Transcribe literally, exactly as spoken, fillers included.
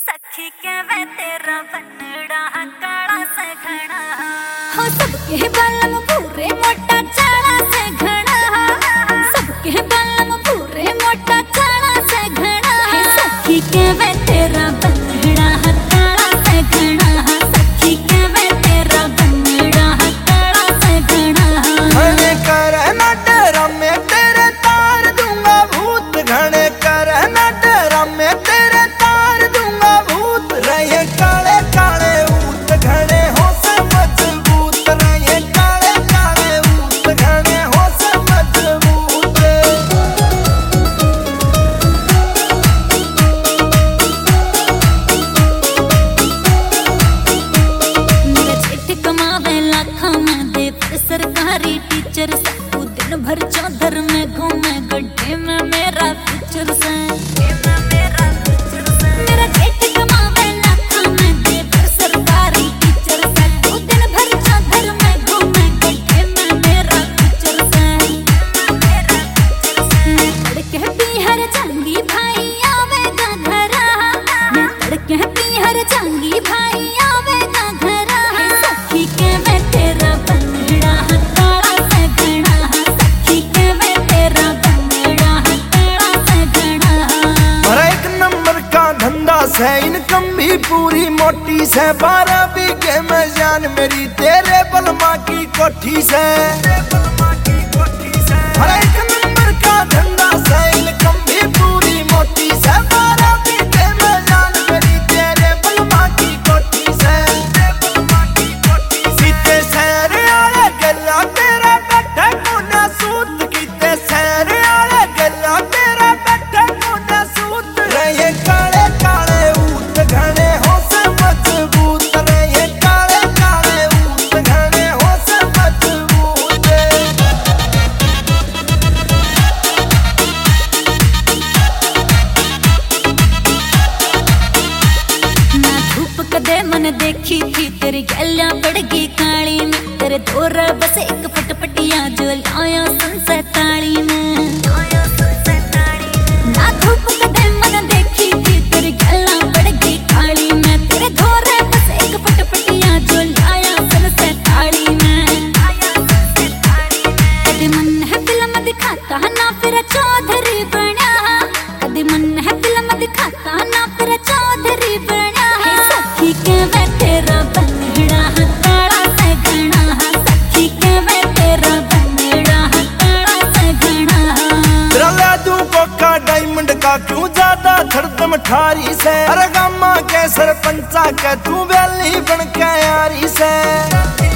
सखी के वे तेरा बनड़ा काला से घना हो सबके बालम पूरे मोटा चाला से घना सबके बालम पूरे मोटा चाला से घना सखी के वे तेरा बनड़ा काला से घना सखी के वे तेरा बनड़ा काला से घना घने कर न डरा मैं तेरे तार दूंगा भूत घने कर न डरा मैं तेरे तार दूंगा भूत रहे काले काले ऊत घने हो से मजबूत रहे काले काले ऊत घने हो से मजबूत मेरा जेठ कमावे लाखों में दे सरकारी टीचर से दिन भर चौधर में घूमे गड्ढे में मेरा टीचर से मेरा जेठ कमावे लाखों में दे सरकारी टीचर से दिन भर चौधर में घूमे गड्ढे में मेरा टीचर से तड़के पीहर जांगी भाई आवेगा घरा मैं तड़के पीहर जांगी भाई आवेगा घरा सखी के मैं तेरा बनड़ा काला से घना सखी के मैं तेरा बनड़ा काला से घना और एक नंबर का धंधा से इनकम भी पूरी मोटी से बारह बीघे में जान मेरी तेरे बलमा की कोठी से और एक नंबर का धंधा से इनकम भी पूरी मोटी से बारह बीघे में जान मेरी तेरे बलमा की कोठी से सीते सैर आले गला तेरा बैठा कोना सूत कीते सैर आले गला तेरा बैठा कोना सूत रहे काले काले ऊत घने हो से मजबूत रहे काले काले ऊत घने हो से मजबूत ना धूप कदे मन देखी थी तेरी गैल्या पड़गी काली में तेरे दौर बस एक फटपटिया जो लाया संसे ताली में ना धूप कदे मन देखी थी तेरी गैल्या पड़गी काली में तेरे दौर बस एक फटपटिया जो लाया संसे ताली में कदे मन है फिल्म दिखाता ना फिर चौधरी बना कदे मन है फिल्म दिखाता ना फिर चौधरी बना सखी के मैं तेरा बनड़ा काला से घना सखी के मैं तेरा बनड़ा काला से घना तेरा ले दूं कोका डायमंड का क्यों ज्यादा धड़कन ठारी से अरे गामा के सरपंचा के तू बेली बन के यारी से